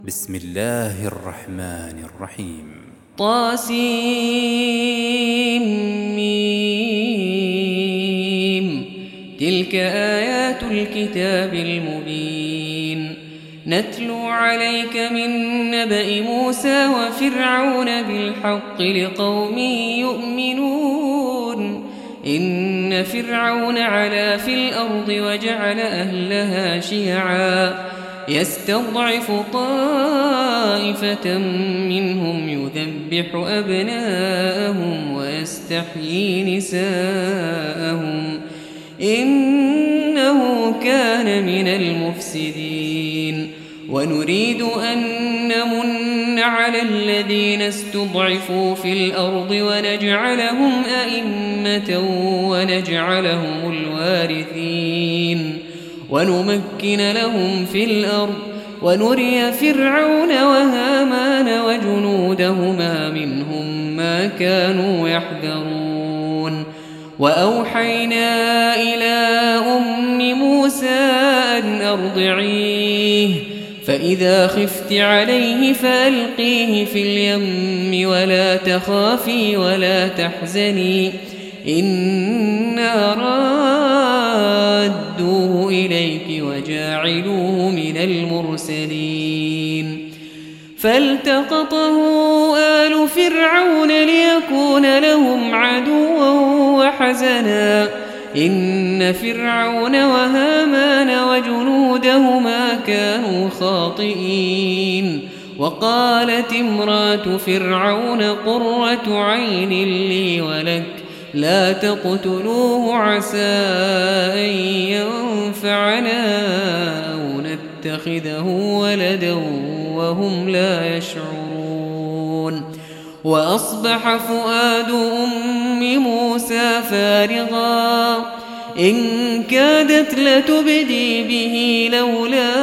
بسم الله الرحمن الرحيم. طاسيم. تلك آيات الكتاب المبين. نتلو عليك من نبأ موسى وفرعون بالحق لقوم يؤمنون. إن فرعون علا في الأرض وجعل أهلها شيعا يستضعف طائفة منهم يذبح أبناءهم ويستحيي نساءهم إنه كان من المفسدين. ونريد أن نمن على الذين استضعفوا في الأرض ونجعلهم أئمة ونجعلهم الوارثين ونمكن لهم في الأرض ونري فرعون وهامان وجنودهما منهم ما كانوا يحذرون. وأوحينا إلى أم موسى أن أرضعيه فإذا خفت عليه فألقيه في اليم ولا تخافي ولا تحزني إنا رادوه إليك وجاعلوه من المرسلين. فالتقطه آل فرعون ليكون لهم عدوا وحزنا إن فرعون وهامان وجنودهما كانوا خاطئين. وقالت امرأة فرعون قرة عين لي ولك لا تقتلوه عسى أن ينفعنا أو نتخذه ولدا وهم لا يشعرون. وأصبح فؤاد أم موسى فارغا إن كادت لتبدي به لولا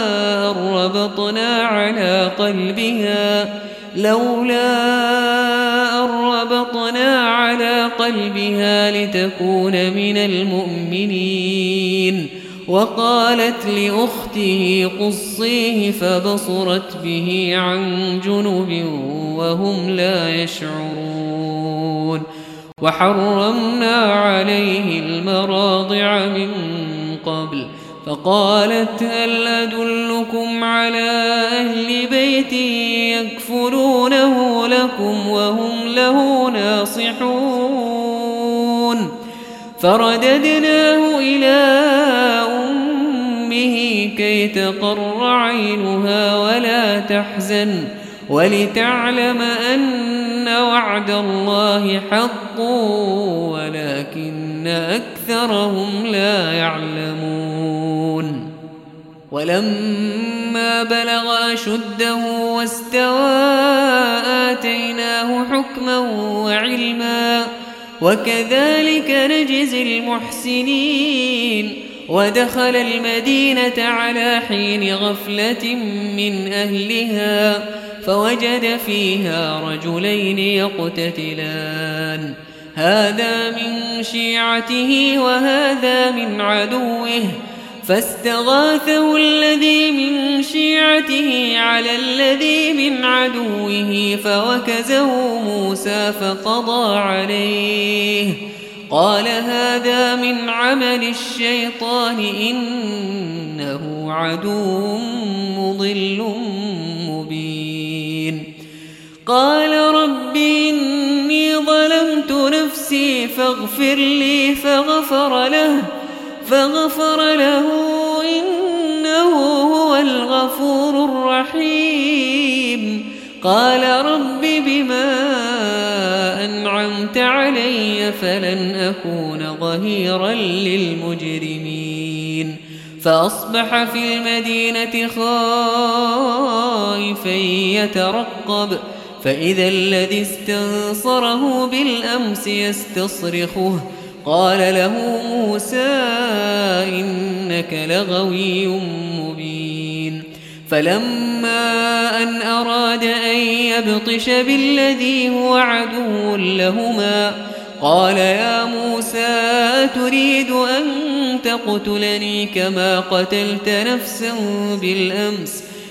أن ربطنا على قلبها لتكون من المؤمنين. وقالت لأخته قصيه فبصرت به عن جنب وهم لا يشعرون. وحرمنا عليه المراضع من قبل فقالت هل أدلكم على أهل بيت يكفلونه لكم وهم له ناصحون. فرددناه إلى أمه كي تقر عينها ولا تحزن ولتعلم أن وعد الله حق ولكن أكثرهم لا يعلمون. ولما بلغ أشده واستوى آتيناه حكما وعلما وكذلك نجزي المحسنين. ودخل المدينة على حين غفلة من أهلها فوجد فيها رجلين يقتتلان هذا من شيعته وهذا من عدوه فاستغاثه الذي من شيعته على الذي من عدوه فوكزه موسى فقضى عليه قال هذا من عمل الشيطان إنه عدو مضل مبين. قال رب إني ظلمت نفسي فاغفر لي فغفر له إنه هو الغفور الرحيم. قال رب بما أنعمت علي فلن أكون ظهيرا للمجرمين. فأصبح في المدينة خائفا يترقب فإذا الذي استنصره بالأمس يستصرخه قال له موسى إنك لغوي مبين. فلما أن أراد أن يبطش بالذي هو عدو لهما قال يا موسى تريد أن تقتلني كما قتلت نفسا بالأمس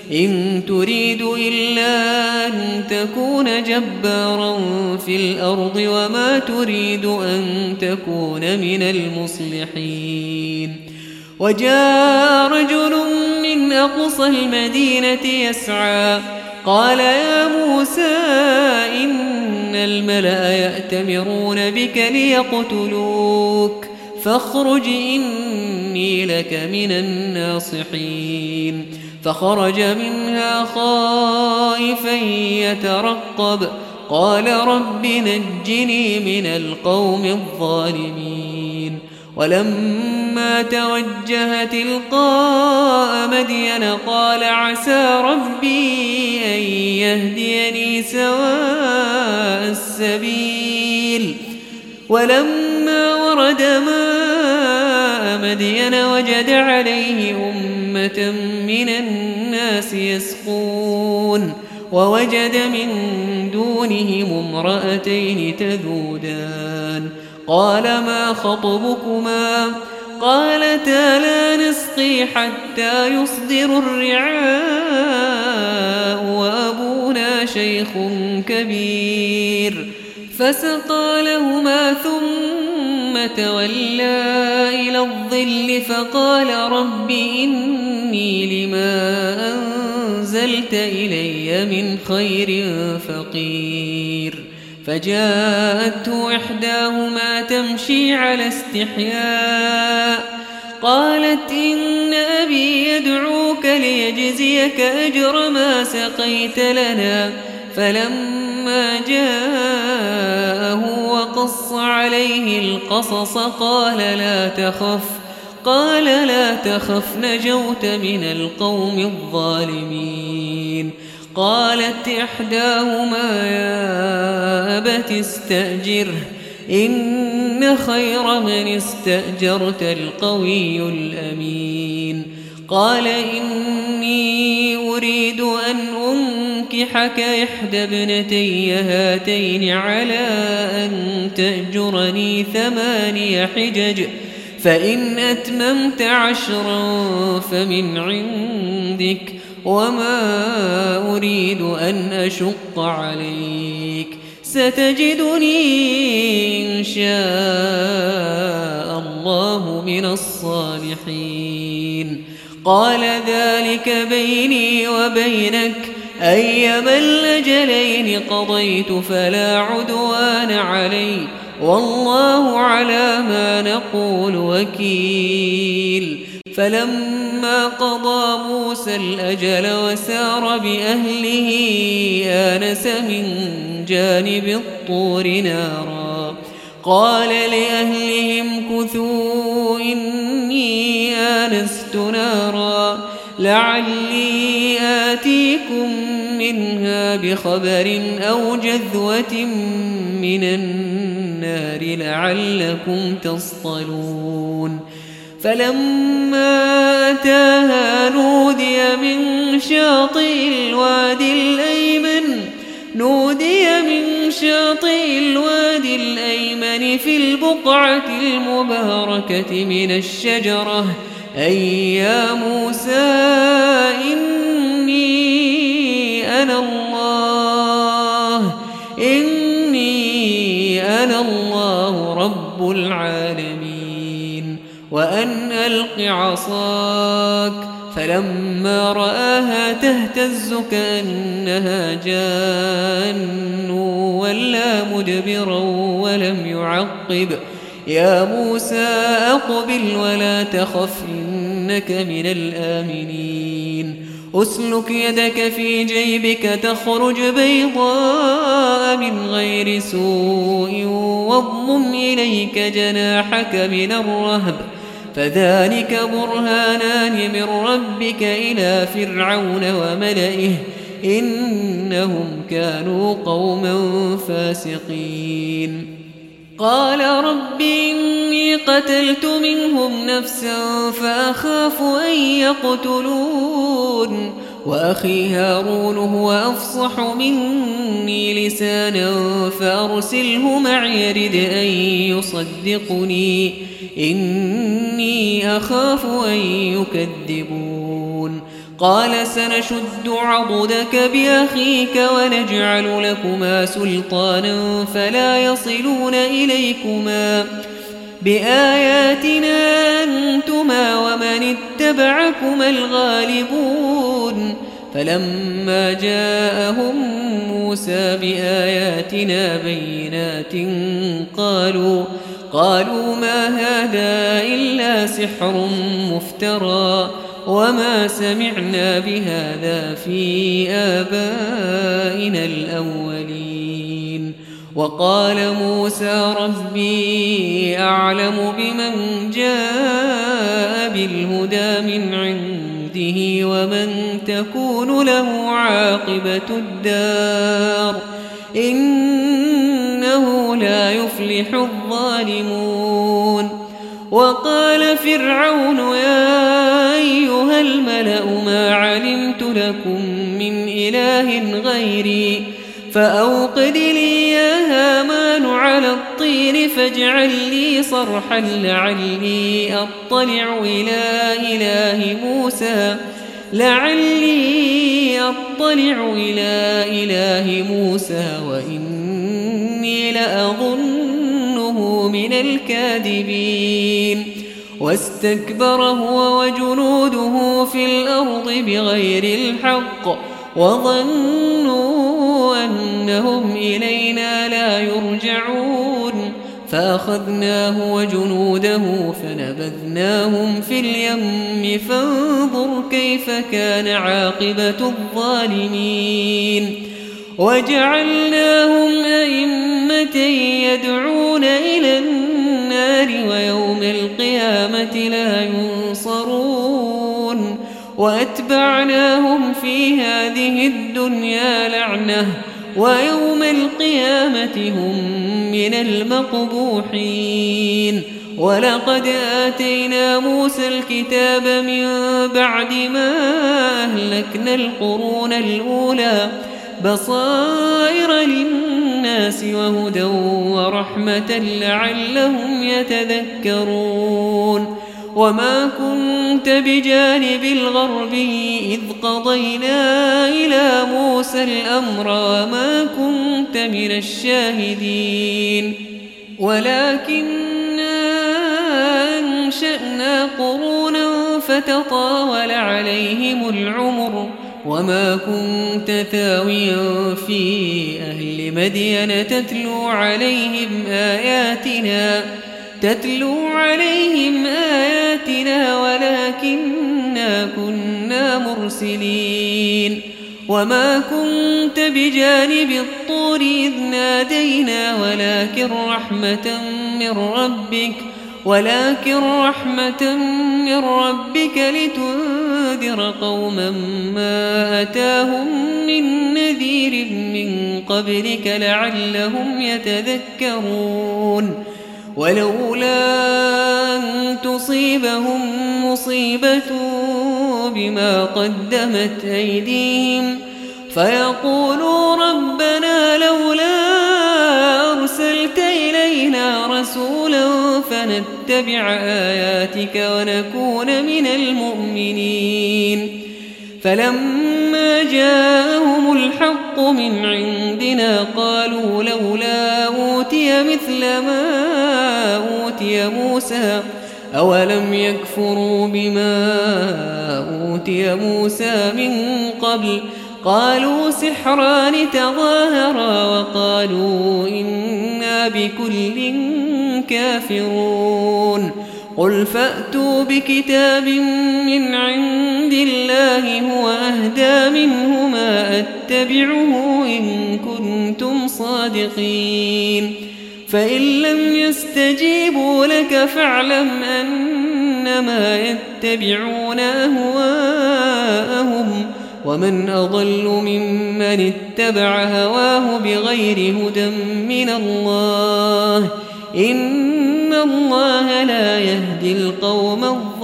إن تريد إلا أن تكون جبارا في الأرض وما تريد أن تكون من المصلحين. وجاء رجل من أقصى المدينة يسعى قال يا موسى إن الملأ يأتمرون بك ليقتلوك فاخرج إني لك من الناصحين. فخرج منها خائفا يترقب قال رب نجني من القوم الظالمين. ولما توجه تلقاء مدين قال عسى ربي أن يهديني سواء السبيل. ولما ورد ماء مدين وجد عليه أمة من الناس يسقون ووجد من دونهم امرأتين تذودان قال ما خطبكما قالتا لا نسقي حتى يصدر الرعاء وأبونا شيخ كبير. فسقى لهما ثم تولى إلى الظل فقال رب إني لما أنزلت إلي من خير فقير. فجاءته إحداهما تمشي على استحياء قالت إن أبي يدعوك ليجزيك أجر ما سقيت لنا. فلما جاءه وقص عليه القصص قال لا تخف نجوت من القوم الظالمين. قالت إحداهما يا أبت استأجره إن خير من استأجرت القوي الأمين. قال إني أريد أن أنكحك إحدى ابنتي هاتين على أن تأجرني 8 حجج فإن أتممت 10 فمن عندك وما أريد أن أشق عليك ستجدني إن شاء الله من الصالحين. قال ذلك بيني وبينك أيما الأجلين قضيت فلا عدوان علي والله على ما نقول وكيل. فلما قضى موسى الأجل وسار بأهله آنس من جانب الطور نارا قال لأهلهم كثوا إني آنست نارا لعلي آتيكم منها بخبر أو جذوة من النار لعلكم تصطلون. فلما أتاها نودي من شاطئ الوادي الأيمن في البقعة المباركة من الشجرة أي يا موسى إني أنا الله رب العالمين وأن ألق عصاك. فلما رآها تهتز كأنها جان ولا مدبرا ولم يعقب يا موسى أقبل ولا تخف إنك من الآمنين. أسلك يدك في جيبك تخرج بيضاء من غير سوء واضمم إليك جناحك من الرهب فذلك برهانان من ربك إلى فرعون وملئه إنهم كانوا قوما فاسقين. قال رب إني قتلت منهم نفسا فأخاف أن يقتلون وأخي هارون هو أفصح مني لسانا فأرسله معي يرد أن يصدقني إني أخاف أن يكذبون. قال سنشد عضدك بأخيك ونجعل لكما سلطانا فلا يصلون إليكما بآياتنا أنتما ومن اتبعكما الغالبون فلما جاءهم موسى بآياتنا بينات قالوا ما هذا إلا سحر مفترى وما سمعنا بهذا في آبائنا الأولين وقال موسى ربي أعلم بمن جاء بالهدى من عنده ومن تكون له عاقبة الدار إنه لا يفلح الظالمون وقال فرعون يا أيها الملأ ما علمت لكم من إله غيري فأوقد لي يا هامان على الطين فاجعل لي صرحا لعلي أطلع إلى إله موسى وإني لأظنه من الكاذبين واستكبر هو وجنوده في الأرض بغير الحق وظنوا أنهم إلينا لا يرجعون فأخذناه وجنوده فنبذناهم في اليم فانظر كيف كان عاقبة الظالمين وجعلناهم أئمة يدعون إلى النار ويوم القيامة لا ينصرون وأتبعناهم في هذه الدنيا لعنة ويوم القيامة هم من المقبوحين ولقد آتينا موسى الكتاب من بعد ما أهلكنا القرون الأولى بصائر للناس وهدى ورحمة لعلهم يتذكرون وما كنت بجانب الغربي إذ قضينا إلى موسى الأمر وما كنت من الشاهدين ولكننا أنشأنا قرونا فتطاول عليهم العمر وما كنت ثاويا في أهل مدين تتلو عليهم آياتنا ولكننا كنا مرسلين وما كنت بجانب الطور إذ نادينا ولكن رحمة من ربك لتنذر قوما ما أتاهم من نذير من قبلك لعلهم يتذكرون ولولا أن تصيبهم مصيبة بما قدمت أيديهم فيقولوا ربنا لولا أرسلت إلينا رسولا فنتبع آياتك ونكون من المؤمنين فلما جاءهم الحق من عندنا قالوا لولا أوتي مثل ما أوتي موسى أولم يكفروا بما أوتي موسى من قبل قالوا سحران تظاهرا وقالوا إنا بكل كافرون قل فأتوا بكتاب من عند الله هو أهدى منهما أتبعه إن كنتم صادقين فإن لم يستجيبوا لك فاعلم أنما يتبعون أهواءهم ومن أضل ممن اتبع هواه بغير هدى من الله إن الله لا يهدي القوم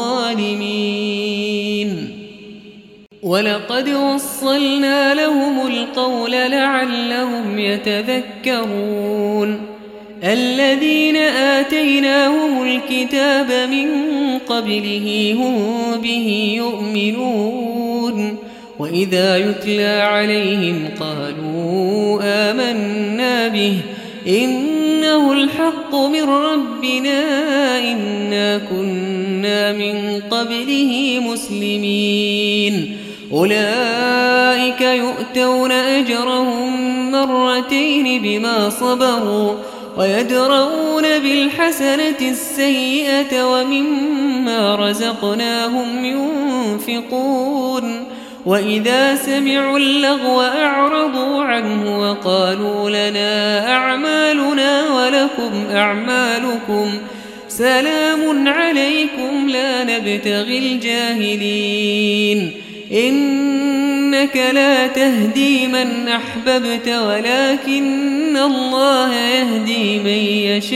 الظالمين ولقد وصلنا لهم القول لعلهم يتذكرون الذين آتيناهم الكتاب من قبله هم به يؤمنون وإذا يتلى عليهم قالوا آمنا به إنه الحق من ربنا إنا كنا من قبله مسلمين أولئك يؤتون أجرهم مرتين بما صبروا ويدرؤون بالحسنة السيئة ومما رزقناهم ينفقون وإذا سمعوا اللغو أعرضوا عنه وقالوا لنا أعمالنا ولكم أعمالكم سلام عليكم لا نبتغي الجاهلين إنك لا تهدي من أحببت ولكن الله يهدي من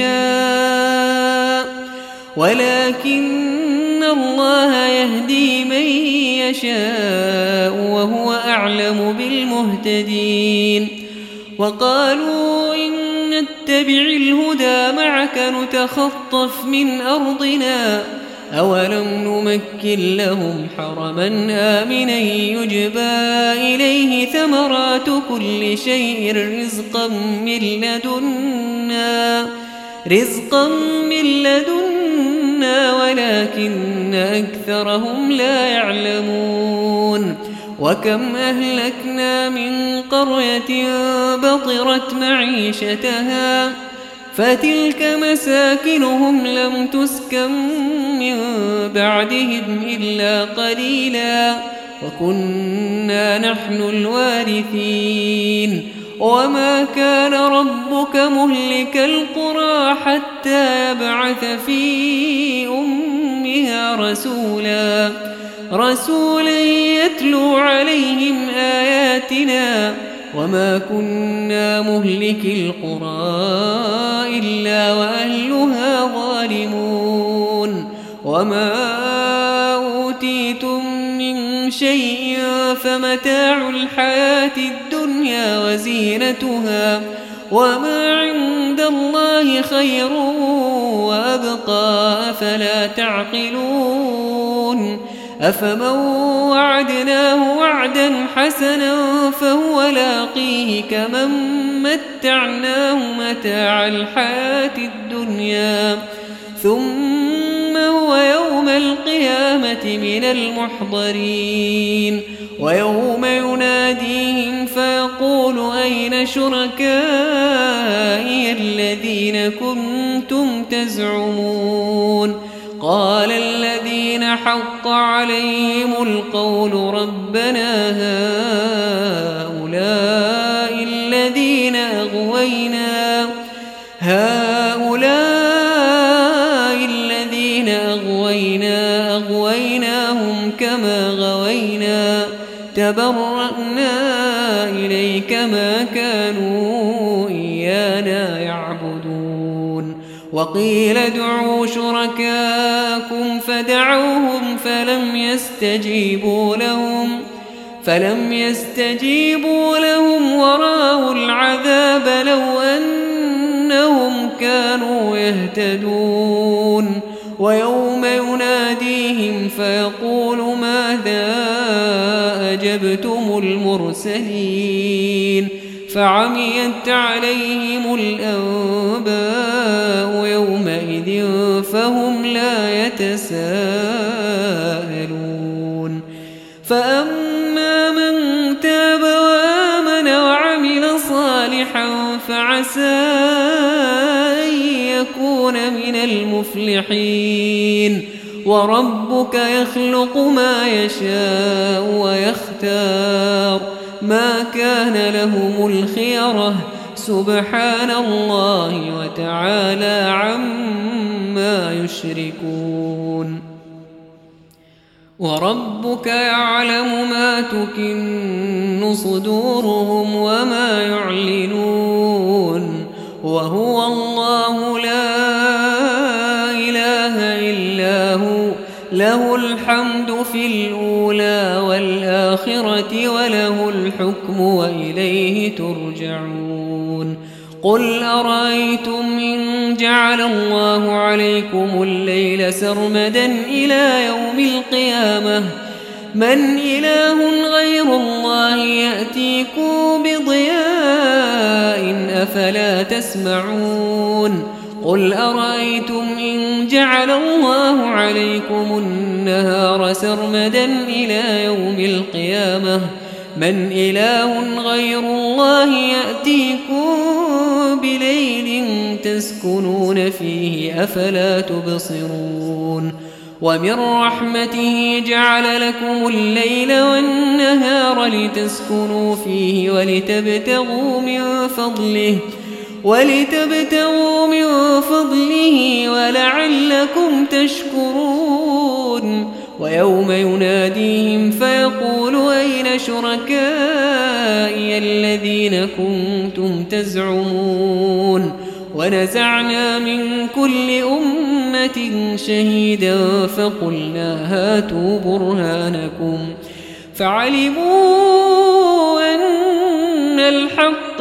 يشاء وهو أعلم بالمهتدين وقالوا إن نتبع الهدى معك نتخطف من أرضنا أولم نمكن لهم حرما آمنا يجبى إليه ثمرات كل شيء رزقا من لدنا ولكن أكثرهم لا يعلمون وكم أهلكنا من قرية بطرت معيشتها فتلك مساكنهم لم تسكن من بعدهم إلا قليلا وكنا نحن الوارثين وما كان ربك مهلك القرى حتى يبعث في أمها رسولا يتلو عليهم آياتنا وما كنا مهلك القرى إلا وأهلها ظالمون وما أوتيتم من شيء فمتاع الحياة الدنيا وزينتها وما عند الله خير وأبقى أفلا تعقلون أفمن وعدناه وعدا حسنا فهو لاقيه كمن متعناه متاع الحياة الدنيا ثم هو يوم القيامة من المحضرين ويوم يناديهم فيقول أين شركائي الذين كنتم تزعمون قال الذين حق عليهم القول ربنا هؤلاء الذين أغويناهم كما غوينا تبرأنا إليك ما كانوا إيانا يعبدون وقيل ادعوا شركاءكم فدعوهم فلم يستجيبوا لهم ورأوا العذاب لو أنهم كانوا يهتدون ويوم يناديهم فيقول ماذا أجبتم المرسلين فعميت عليهم الأنباء يومئذ فهم لا يتساءلون فأما من تاب وآمن وعمل صالحا فعسى أن يكون من المفلحين وربك يخلق ما يشاء ويختار ما كان لهم الخيرة سبحان الله وتعالى عما يشركون وربك يعلم ما تكن صدورهم وما يعلنون وهو الله لا إله إلا هو له الحمد في الأولى والآخرة وله الحكم وإليه ترجعون قل أرأيتم إن جعل الله عليكم الليل سرمدا إلى يوم القيامة من إله غير الله يأتيكم بضياء أفلا تسمعون قل أرأيتم إن جعل الله عليكم النهار سرمدا إلى يوم القيامة من إله غير الله يأتيكم بليل تسكنون فيه أفلا تبصرون ومن رحمته جعل لكم الليل والنهار لتسكنوا فيه ولتبتغوا من فضله ولعلكم تشكرون ويوم يناديهم فيقول أين شركائي الذين كنتم تزعمون ونزعنا من كل أمة شهيدا فقلنا هاتوا برهانكم فعلموا أن الحق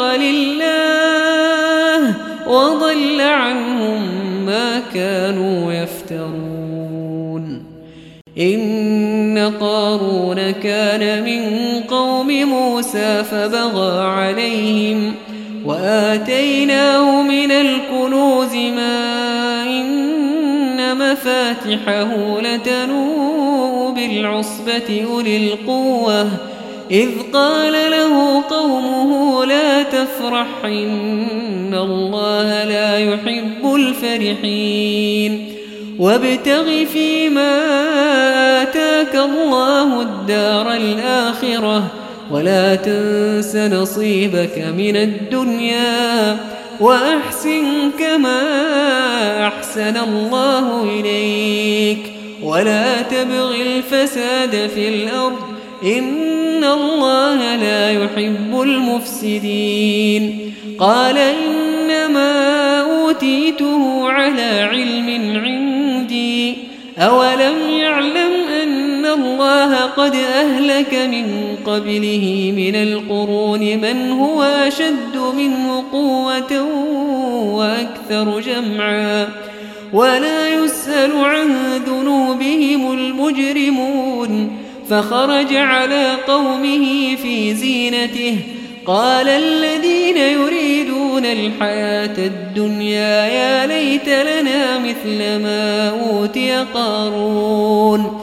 لله وضل عنهم ما كانوا يفترون إن قارون كان من قوم موسى فبغى عليهم وآتيناه من الكنوز ما إن مفاتحه لتنوء بالعصبة أولي القوة إذ قال له قومه لا تفرح إن الله لا يحب الفرحين وابتغ فيما آتاك الله الدار الآخرة ولا تنس نصيبك من الدنيا وأحسن كما أحسن الله إليك ولا تبغ الفساد في الأرض إن الله لا يحب المفسدين قال إنما أوتيته على علم عندي أولم يعلم أن الله قد أهلك من قبله من القرون من هو أشد منه قوة وأكثر جمعا ولا يسأل عن ذنوبهم المجرمون فخرج على قومه في زينته قال الذين يريدون الحياة الدنيا يا ليت لنا مثل ما أوتي قارون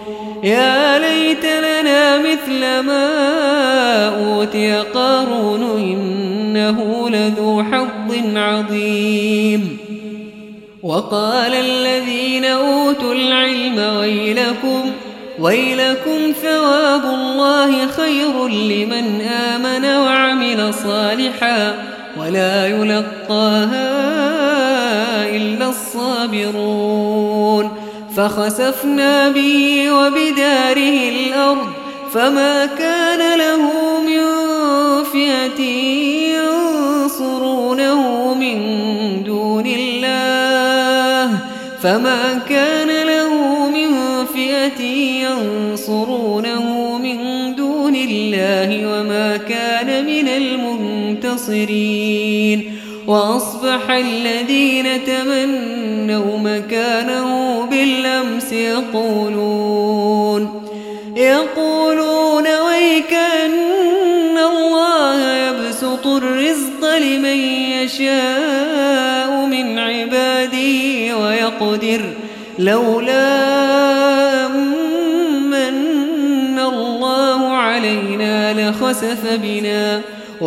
إنه لذو حظ عظيم وقال الذين أوتوا العلم ويلكم ثواب الله خير لمن آمن وعمل صالحا ولا يلقاها إلا الصابرون فخسفنا به وبداره الأرض فما كان له من فئة ينصرونه من دون الله وما كان من المنتصرين وأصبح الذين تمنوا مكانه بالأمس يقولون ويكأن الله يبسط الرزق لمن يشاء من عباده ويقدر لولا من الله علينا لخسف بنا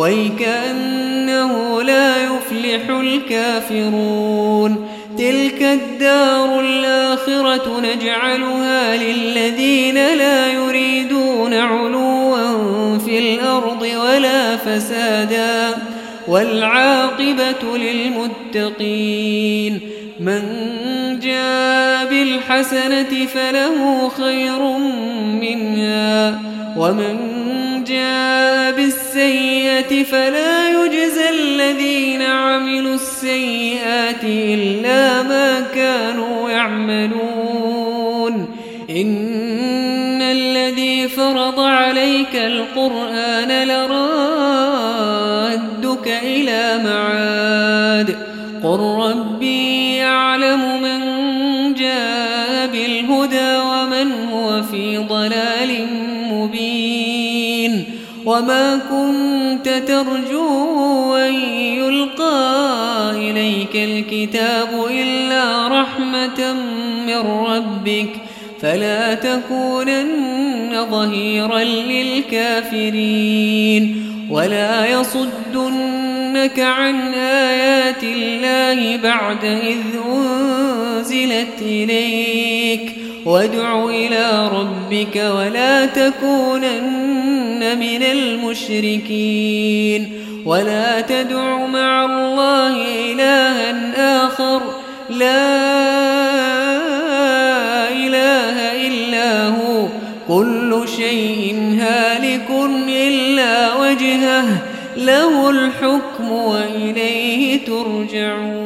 ويكأنه لا يفلح الكافرون تلك الدار الآخرة نجعلها للذين لا يريدون علوا في الأرض ولا فسادا والعاقبة للمتقين من جاء بالحسنة فله خير منها ومن جاء بالسيئة فلا يجزى الذين عملوا السيئات إلا ما كانوا يعملون إن الذي فرض عليك القرآن لرادك إلى معاد قل ربي يعلم من جاء بالهدى ومن هو في ضلال مبين وما كنت ترجو أن يلقى إليك الكتاب إلا رحمة من ربك فلا تكونن ظهيرا للكافرين ولا يصدنك عن آيات الله بعد إذ أنزلت إليك وادع إلى ربك ولا تكونن من المشركين ولا تدع مع الله إلها آخر لا إله إلا هو كل شيء هالك إلا وجهه له الحكم وإليه ترجعون